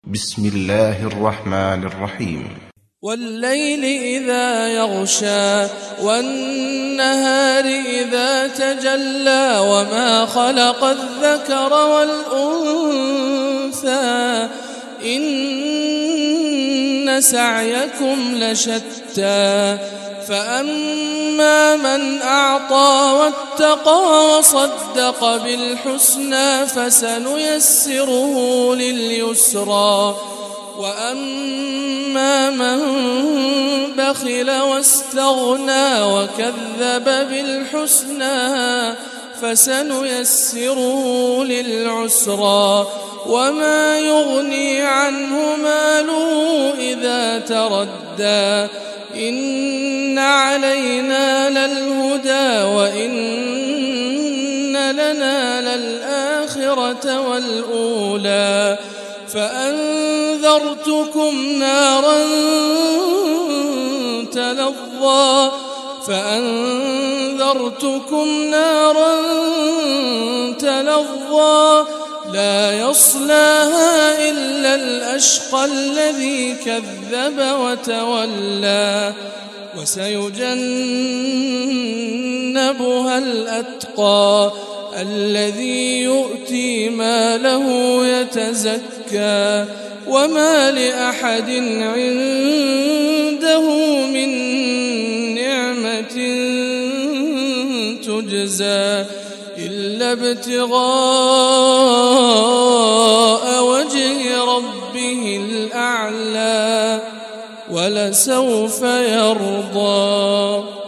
بسم الله الرحمن الرحيم. والليل إذا يغشى والنهار إذا تجلى وما خلق الذكر والأنثى إن سعيكم لشتى فأما من أعطى واتقى وصدق بالحسنى فسنيسره لليسرى وأما من بخل واستغنى وكذب بالحسنى فسنيسره للعسرى وما يغني عنه ماله إذا تردى إن علينا للهدى وإن لنا للآخرة والأولى فأنذرتكم نارا تلظى لا يصلاها إلا الأشقى الذي كذب وتولى وسيجنبها الأتقى الذي يؤتي ماله يتزكى وما لأحد عنده من نعمة تجزى إلا ابتغاء وجه ربه الأعلى ولسوف يرضى.